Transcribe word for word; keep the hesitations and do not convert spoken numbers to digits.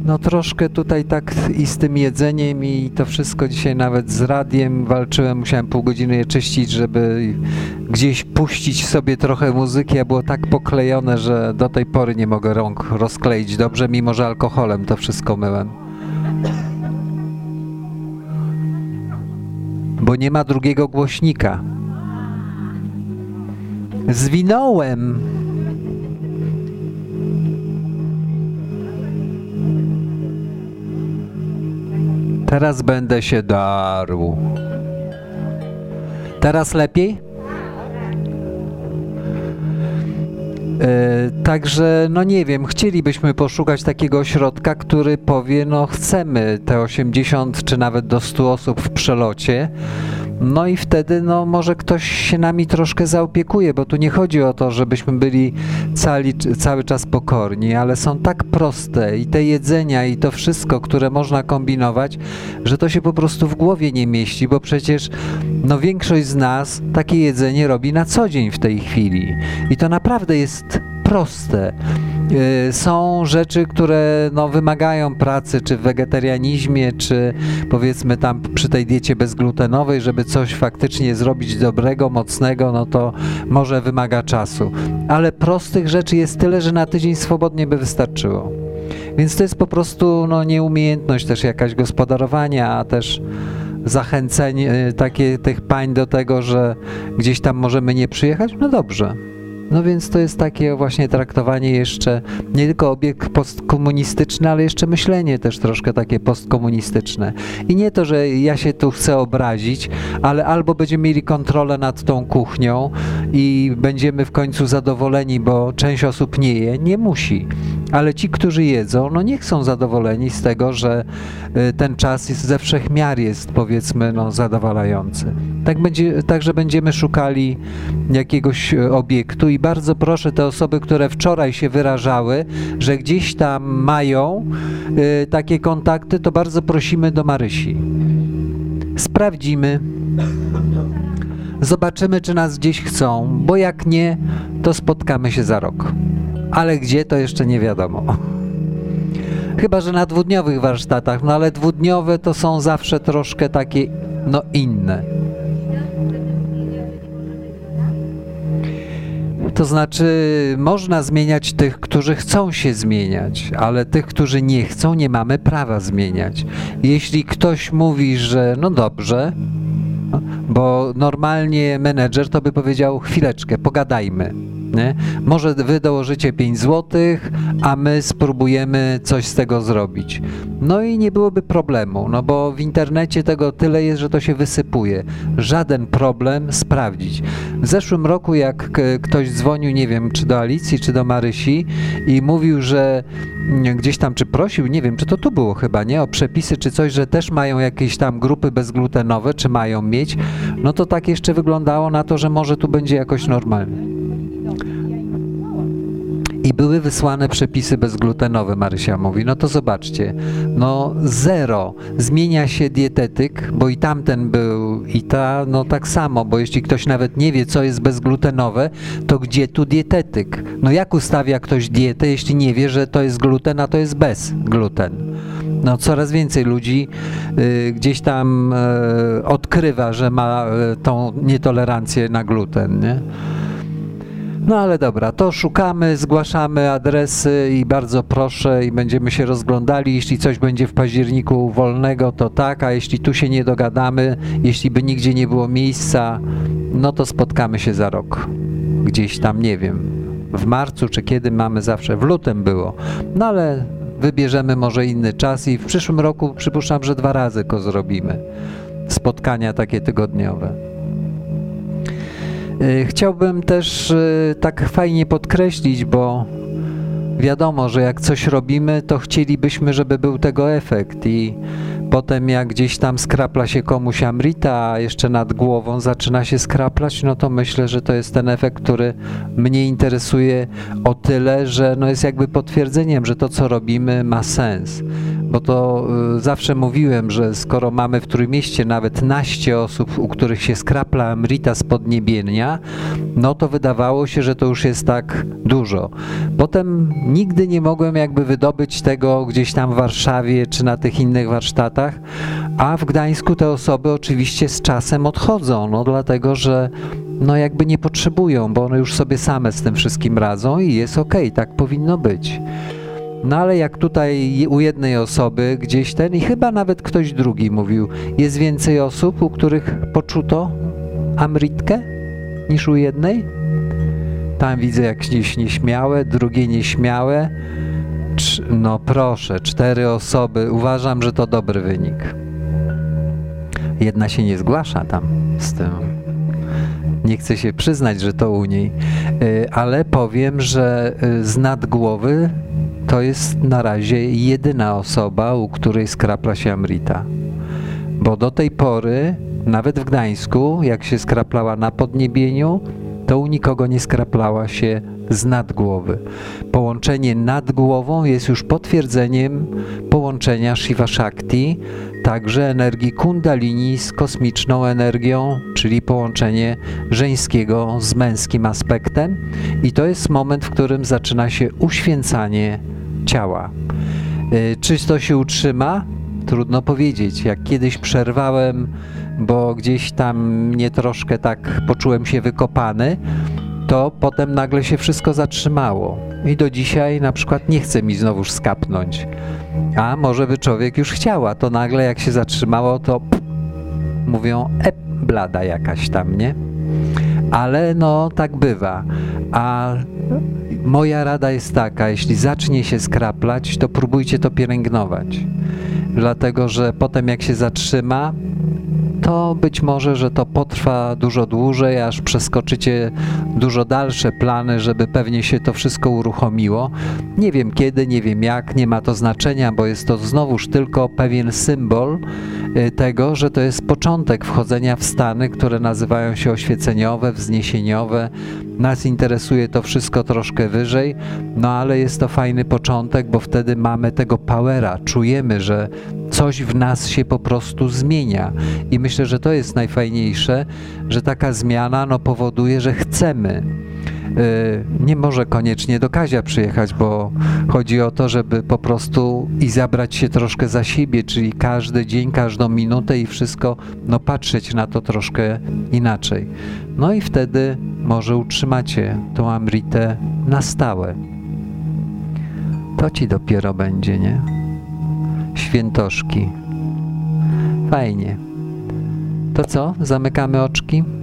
no troszkę tutaj tak i z tym jedzeniem i to wszystko dzisiaj nawet z radiem walczyłem, musiałem pół godziny je czyścić, żeby gdzieś puścić sobie trochę muzyki, a było tak poklejone, że do tej pory nie mogę rąk rozkleić dobrze, mimo że alkoholem to wszystko myłem. Bo nie ma drugiego głośnika. Zwinąłem. Teraz będę się darł. Teraz lepiej? E, także, no nie wiem, chcielibyśmy poszukać takiego ośrodka, który powie, no chcemy te osiemdziesiąt czy nawet do stu osób w przelocie. No i wtedy, no może ktoś się nami troszkę zaopiekuje, bo tu nie chodzi o to, żebyśmy byli cali, cały czas pokorni, ale są tak proste i te jedzenia i to wszystko, które można kombinować, że to się po prostu w głowie nie mieści, bo przecież no większość z nas takie jedzenie robi na co dzień w tej chwili i to naprawdę jest proste. Są rzeczy, które no, wymagają pracy, czy w wegetarianizmie, czy powiedzmy tam przy tej diecie bezglutenowej, żeby coś faktycznie zrobić dobrego, mocnego, no to może wymaga czasu. Ale prostych rzeczy jest tyle, że na tydzień swobodnie by wystarczyło. Więc to jest po prostu no, nieumiejętność też jakaś gospodarowania, a też zachęcenie takie tych pań do tego, że gdzieś tam możemy nie przyjechać, no dobrze. No więc to jest takie właśnie traktowanie jeszcze, nie tylko obieg postkomunistyczny, ale jeszcze myślenie też troszkę takie postkomunistyczne. I nie to, że ja się tu chcę obrazić, ale albo będziemy mieli kontrolę nad tą kuchnią i będziemy w końcu zadowoleni, bo część osób nie je, nie musi. Ale ci, którzy jedzą, no niech są zadowoleni z tego, że ten czas jest ze wszech miar jest, powiedzmy, no zadowalający. Tak będzie, także będziemy szukali jakiegoś obiektu i bardzo proszę te osoby, które wczoraj się wyrażały, że gdzieś tam mają y, takie kontakty, to bardzo prosimy do Marysi. Sprawdzimy. Zobaczymy, czy nas gdzieś chcą, bo jak nie, to spotkamy się za rok. Ale gdzie, to jeszcze nie wiadomo. Chyba że na dwudniowych warsztatach, no ale dwudniowe to są zawsze troszkę takie, no inne. To znaczy, można zmieniać tych, którzy chcą się zmieniać, ale tych, którzy nie chcą, nie mamy prawa zmieniać. Jeśli ktoś mówi, że no dobrze, bo normalnie menedżer to by powiedział, chwileczkę, pogadajmy. Nie? Może wy dołożycie pięć złotych, a my spróbujemy coś z tego zrobić. No i nie byłoby problemu, no bo w internecie tego tyle jest, że to się wysypuje. Żaden problem sprawdzić. W zeszłym roku jak ktoś dzwonił, nie wiem, czy do Alicji, czy do Marysi i mówił, że gdzieś tam, czy prosił, nie wiem, czy to tu było chyba, nie? O przepisy, czy coś, że też mają jakieś tam grupy bezglutenowe, czy mają mieć, no to tak jeszcze wyglądało na to, że może tu będzie jakoś normalnie. I były wysłane przepisy bezglutenowe, Marysia mówi, no to zobaczcie, no zero, zmienia się dietetyk, bo i tamten był i ta, no tak samo, bo jeśli ktoś nawet nie wie, co jest bezglutenowe, to gdzie tu dietetyk? No jak ustawia ktoś dietę, jeśli nie wie, że to jest gluten, a to jest bez gluten? No coraz więcej ludzi y, gdzieś tam y, odkrywa, że ma y, tą nietolerancję na gluten, nie? No ale dobra, to szukamy, zgłaszamy adresy i bardzo proszę i będziemy się rozglądali. Jeśli coś będzie w październiku wolnego, to tak, a jeśli tu się nie dogadamy, jeśli by nigdzie nie było miejsca, no to spotkamy się za rok. Gdzieś tam, nie wiem, w marcu czy kiedy mamy zawsze, w lutym było. No ale wybierzemy może inny czas i w przyszłym roku przypuszczam, że dwa razy go zrobimy. Spotkania takie tygodniowe. Chciałbym też tak fajnie podkreślić, bo wiadomo, że jak coś robimy, to chcielibyśmy, żeby był tego efekt i potem jak gdzieś tam skrapla się komuś amrita, a jeszcze nad głową zaczyna się skraplać, no to myślę, że to jest ten efekt, który mnie interesuje o tyle, że no jest jakby potwierdzeniem, że to, co robimy, ma sens. bo to y, zawsze mówiłem, że skoro mamy w Trójmieście nawet naście osób, u których się skrapla Amrita z podniebienia, no to wydawało się, że to już jest tak dużo. Potem nigdy nie mogłem jakby wydobyć tego gdzieś tam w Warszawie czy na tych innych warsztatach, a w Gdańsku te osoby oczywiście z czasem odchodzą, no dlatego, że no jakby nie potrzebują, bo one już sobie same z tym wszystkim radzą i jest okej, tak powinno być. No ale jak tutaj u jednej osoby gdzieś ten i chyba nawet ktoś drugi mówił, jest więcej osób, u których poczuto Amritkę niż u jednej? Tam widzę jakieś nieśmiałe, drugie nieśmiałe. Cz- no proszę, cztery osoby. Uważam, że to dobry wynik. Jedna się nie zgłasza tam z tym. Nie chcę się przyznać, że to u niej, ale powiem, że z nad głowy to jest na razie jedyna osoba, u której skrapla się Amrita. Bo do tej pory, nawet w Gdańsku, jak się skraplała na podniebieniu, to u nikogo nie skraplała się z nad głowy. Połączenie nad głową jest już potwierdzeniem połączenia Shiva Shakti, także energii Kundalini z kosmiczną energią, czyli połączenie żeńskiego z męskim aspektem. I to jest moment, w którym zaczyna się uświęcanie ciała. Czy to się utrzyma? Trudno powiedzieć. Jak kiedyś przerwałem, bo gdzieś tam mnie troszkę tak poczułem się wykopany, to potem nagle się wszystko zatrzymało. I do dzisiaj na przykład nie chce mi znowuż skapnąć. A może by człowiek już chciał, a to nagle jak się zatrzymało, to pff, mówią, e, blada jakaś tam, nie? Ale no tak bywa. A moja rada jest taka, jeśli zacznie się skraplać, to próbujcie to pielęgnować. Dlatego, że potem jak się zatrzyma, to być może, że to potrwa dużo dłużej, aż przeskoczycie dużo dalsze plany, żeby pewnie się to wszystko uruchomiło. Nie wiem kiedy, nie wiem jak, nie ma to znaczenia, bo jest to znowuż tylko pewien symbol tego, że to jest początek wchodzenia w stany, które nazywają się oświeceniowe, wzniesieniowe. Nas interesuje to wszystko troszkę wyżej, no ale jest to fajny początek, bo wtedy mamy tego powera, czujemy, że coś w nas się po prostu zmienia i myślę, że to jest najfajniejsze, że taka zmiana no, powoduje, że chcemy. Yy, nie może koniecznie do Kazia przyjechać, bo chodzi o to, żeby po prostu i zabrać się troszkę za siebie, czyli każdy dzień, każdą minutę i wszystko, no patrzeć na to troszkę inaczej. No i wtedy może utrzymacie tą Amritę na stałe. To ci dopiero będzie, nie? Świętoszki. Fajnie. To co? Zamykamy oczki?